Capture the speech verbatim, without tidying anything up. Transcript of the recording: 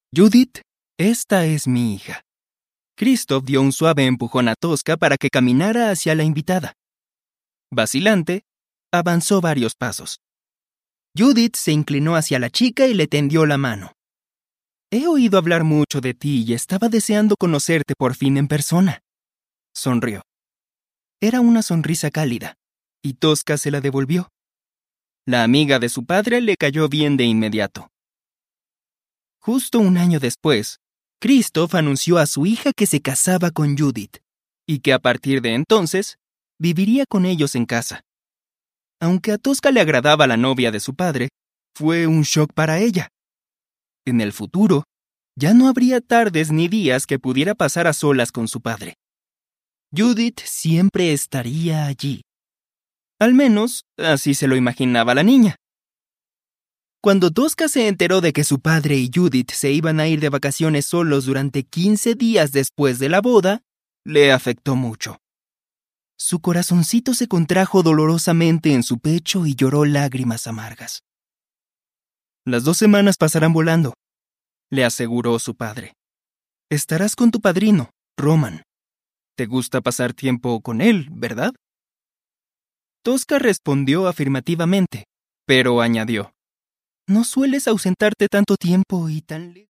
Judith, esta es mi hija. Christoph dio un suave empujón a Tosca para que caminara hacia la invitada. Vacilante, avanzó varios pasos. Judith se inclinó hacia la chica y le tendió la mano. He oído hablar mucho de ti y estaba deseando conocerte por fin en persona. Sonrió. Era una sonrisa cálida, y Tosca se la devolvió. La amiga de su padre le cayó bien de inmediato. Justo un año después, Christoph anunció a su hija que se casaba con Judith, y que a partir de entonces, viviría con ellos en casa. Aunque a Tosca le agradaba la novia de su padre, fue un shock para ella. En el futuro, ya no habría tardes ni días que pudiera pasar a solas con su padre. Judith siempre estaría allí. Al menos, así se lo imaginaba la niña. Cuando Tosca se enteró de que su padre y Judith se iban a ir de vacaciones solos durante quince días después de la boda, le afectó mucho. Su corazoncito se contrajo dolorosamente en su pecho y lloró lágrimas amargas. Las dos semanas pasarán volando, le aseguró su padre. Estarás con tu padrino, Roman. Te gusta pasar tiempo con él, ¿verdad? Tosca respondió afirmativamente, pero añadió: No sueles ausentarte tanto tiempo y tan lejos.